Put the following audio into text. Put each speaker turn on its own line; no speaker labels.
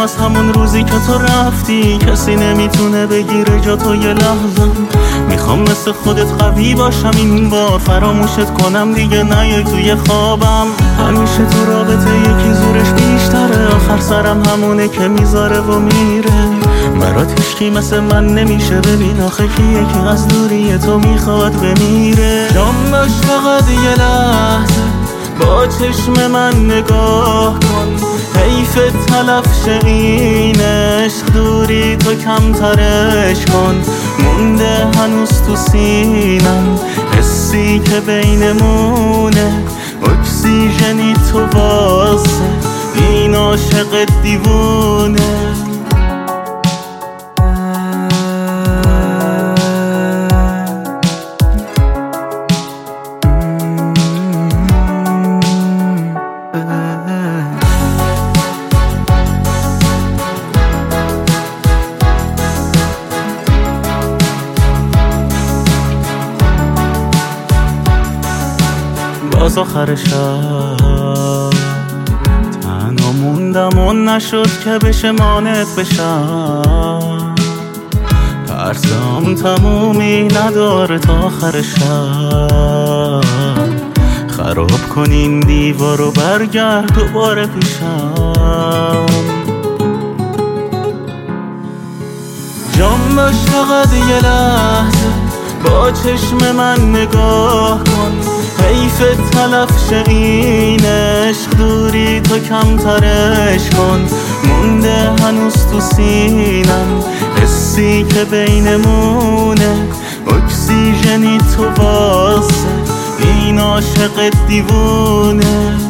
از همون روزی که تو رفتی کسی نمیتونه بگیره جا تو یه لحظه. میخوام مثل خودت قوی باشم این بار، فراموشت کنم دیگه نیای توی خوابم. همیشه تو رابطه یکی زورش بیشتره، آخر سرم همونه که میذاره و میره. برات هیچکی مثل من نمیشه، ببین آخه کی یکی از دوری تو میخواد بمیره. جام باش فقط یه لحظه با چشم من نگاه کن، حیف تلف شه این عشق، دوری تو کمترش کن. مونده هنوز تو سینم حسی که بینمونه، اکسیژنی تو واسه این عاشق دیوونه. باز آخر شب تنها موندم و نشد که بشه مانت بشم. ترسم تمومی نداره تا آخر شب، خراب کن این دیوار و برگرد دوباره پیشم. جام باش فقط یه لحظه با چشم من نگاه کن، حیف تلف شه این عشق، دوری تو کمترش کن. مونده هنوز تو سینم حسی که بینمونه، اکسیژنی تو واسه این عاشق دیوونه.